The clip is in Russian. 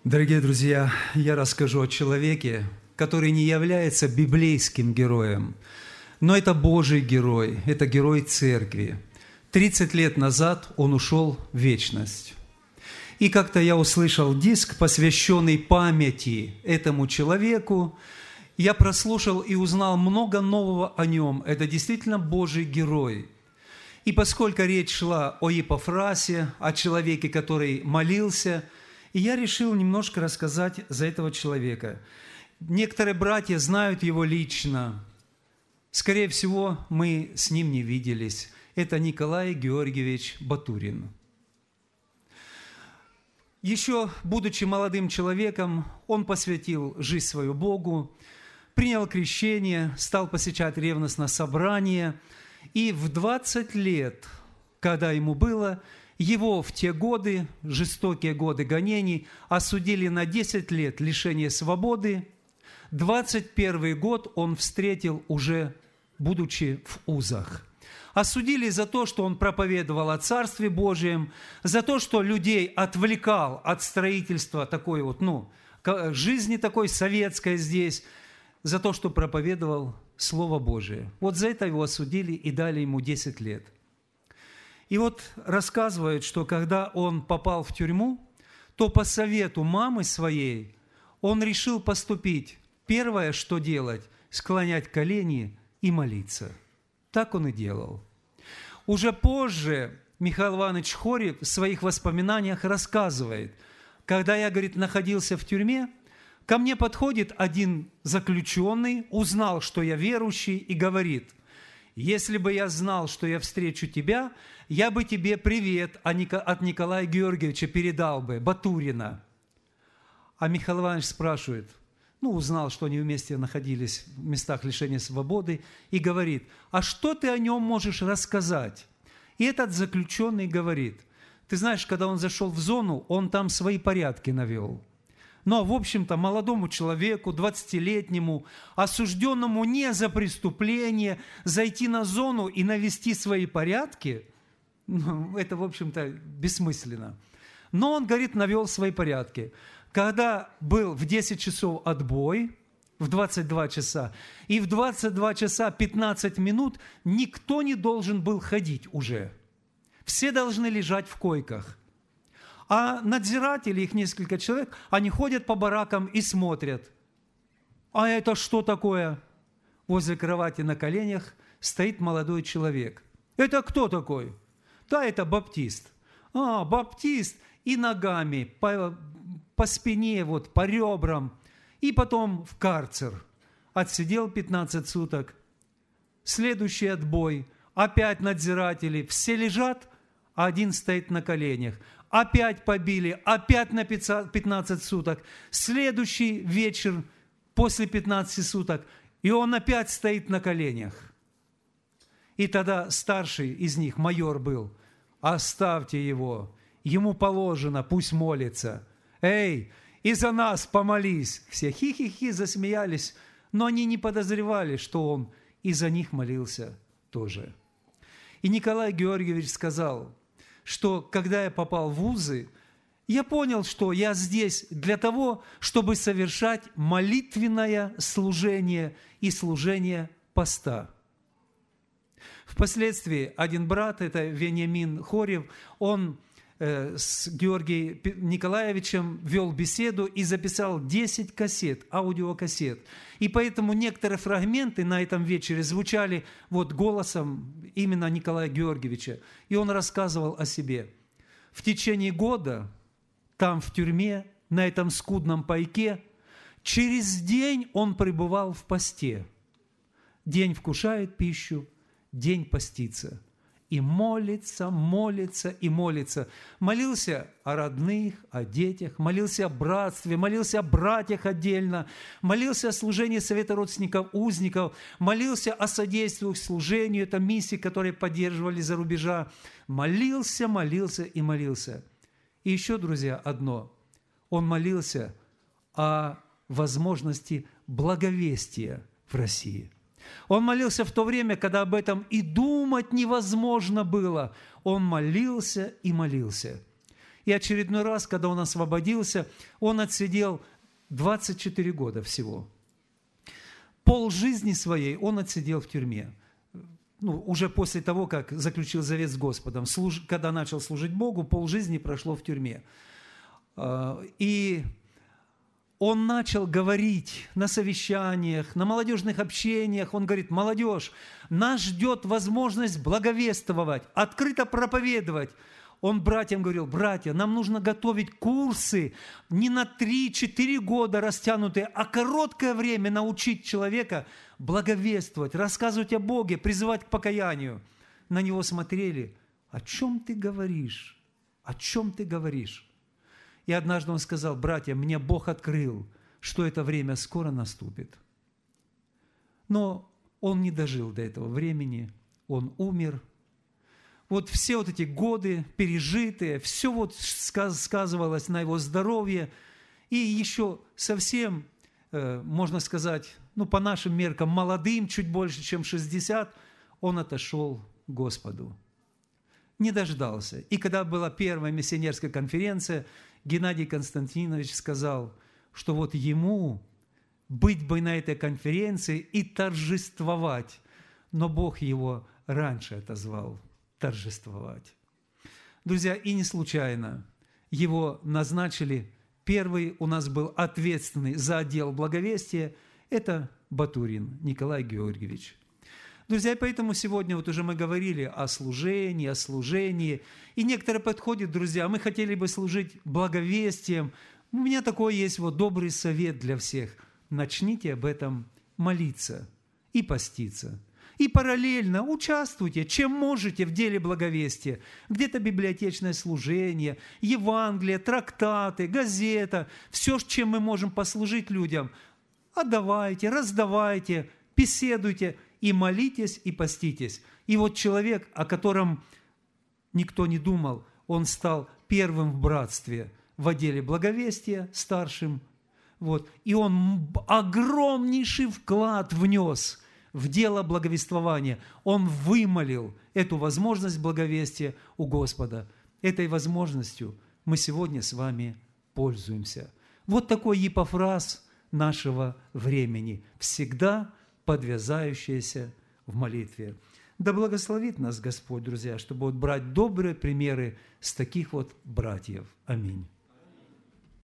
Дорогие друзья, я расскажу о человеке, который не является библейским героем, но это Божий герой, это герой церкви. 30 лет назад он ушел в вечность. И как-то я услышал диск, посвященный памяти этому человеку. Я прослушал и узнал много нового о нем. Это действительно Божий герой. И поскольку речь шла о Епафрасе, о человеке, который молился, я решил немножко рассказать за этого человека. Некоторые братья знают его лично. Скорее всего, мы с ним не виделись. Это Николай Георгиевич Батурин. Еще, будучи молодым человеком, он посвятил жизнь свою Богу, принял крещение, стал посещать ревностно собрания. И в 20 лет, когда ему было, его в те годы, жестокие годы гонений, осудили на 10 лет лишения свободы. 21 год он встретил уже, будучи в узах. Осудили за то, что он проповедовал о Царстве Божьем, за то, что людей отвлекал от строительства такой жизни такой советской здесь, за то, что проповедовал Слово Божие. Вот за это его осудили и дали ему 10 лет. И вот рассказывают, что когда он попал в тюрьму, то по совету мамы своей он решил поступить. Первое, что делать, склонять колени и молиться. Так он и делал. Уже позже Михаил Иванович Хорев в своих воспоминаниях рассказывает, когда я, говорит, находился в тюрьме, ко мне подходит один заключенный, узнал, что я верующий, и говорит: «Если бы я знал, что я встречу тебя, я бы тебе привет от Николая Георгиевича передал бы, Батурина». А Михаил Иванович спрашивает, узнал, что они вместе находились в местах лишения свободы, и говорит: «А что ты о нем можешь рассказать?» И этот заключенный говорит: «Ты знаешь, когда он зашел в зону, он там свои порядки навел». Но, в общем-то, молодому человеку, 20-летнему, осужденному не за преступление, зайти на зону и навести свои порядки, это, в общем-то, бессмысленно. Но он, говорит, навел свои порядки. Когда был в 10 часов отбой, в 22 часа, и в 22 часа 15 минут никто не должен был ходить уже. Все должны лежать в койках. А надзиратели, их несколько человек, они ходят по баракам и смотрят. А это что такое? Возле кровати на коленях стоит молодой человек. Это кто такой? Да, это баптист. Баптист, и ногами по спине, по ребрам, и потом в карцер. Отсидел 15 суток. Следующий отбой. Опять надзиратели. Все лежат, а один стоит на коленях. Опять побили, опять на 15 суток. Следующий вечер после 15 суток, и он опять стоит на коленях. И тогда старший из них, майор был: «Оставьте его, ему положено, пусть молится. Эй, и за нас помолись». Все хи-хи-хи засмеялись, но они не подозревали, что он и за них молился тоже. И Николай Георгиевич сказал, что когда я попал в вузы, я понял, что я здесь для того, чтобы совершать молитвенное служение и служение поста. Впоследствии один брат, это Вениамин Хорев, он с Георгием Николаевичем вел беседу и записал 10 кассет, аудиокассет. И поэтому некоторые фрагменты на этом вечере звучали голосом именно Николая Георгиевича. И он рассказывал о себе. В течение года там в тюрьме, на этом скудном пайке, через день он пребывал в посте. День вкушает пищу, день постится. И молится, молится и молится. Молился о родных, о детях, молился о братстве, молился о братьях отдельно, молился о служении Совета родственников узников, молился о содействии служению, это миссии, которые поддерживали за рубежа. Молился, молился и молился. И еще, друзья, одно. Он молился о возможности благовестия в России. Он молился в то время, когда об этом и думать невозможно было. Он молился и молился. И очередной раз, когда он освободился, он отсидел 24 года всего. Полжизни своей он отсидел в тюрьме. Уже после того, как заключил завет с Господом, когда начал служить Богу, полжизни прошло в тюрьме. И он начал говорить на совещаниях, на молодежных общениях. Он говорит: молодежь, нас ждет возможность благовествовать, открыто проповедовать. Он братьям говорил: братья, нам нужно готовить курсы не на 3-4 года растянутые, а короткое время научить человека благовествовать, рассказывать о Боге, призывать к покаянию. На него смотрели: о чем ты говоришь? О чем ты говоришь? И однажды он сказал: братья, мне Бог открыл, что это время скоро наступит. Но он не дожил до этого времени, он умер. Вот все вот эти годы пережитые, все вот сказывалось на его здоровье. И еще совсем, можно сказать, по нашим меркам, молодым, чуть больше, чем 60, он отошел к Господу. Не дождался. И когда была первая миссионерская конференция, Геннадий Константинович сказал, что вот ему быть бы на этой конференции и торжествовать, но Бог его раньше отозвал торжествовать. Друзья, и не случайно его назначили. Первый у нас был ответственный за отдел благовестия, это Батурин Николай Георгиевич. Друзья, и поэтому сегодня вот уже мы говорили о служении, и некоторые подходят: друзья, мы хотели бы служить благовестием. У меня такой есть вот добрый совет для всех. Начните об этом молиться и поститься. И параллельно участвуйте, чем можете, в деле благовестия. Где-то библиотечное служение, Евангелие, трактаты, газета. Все, чем мы можем послужить людям. Отдавайте, раздавайте, беседуйте и молитесь, и поститесь. И вот человек, о котором никто не думал, он стал первым в братстве в отделе благовестия, старшим. Вот. И он огромнейший вклад внес в дело благовествования. Он вымолил эту возможность благовестия у Господа. Этой возможностью мы сегодня с вами пользуемся. Вот такой Епафраз нашего времени, всегда подвязающийся в молитве. Да благословит нас Господь, друзья, чтобы брать добрые примеры с таких вот братьев. Аминь.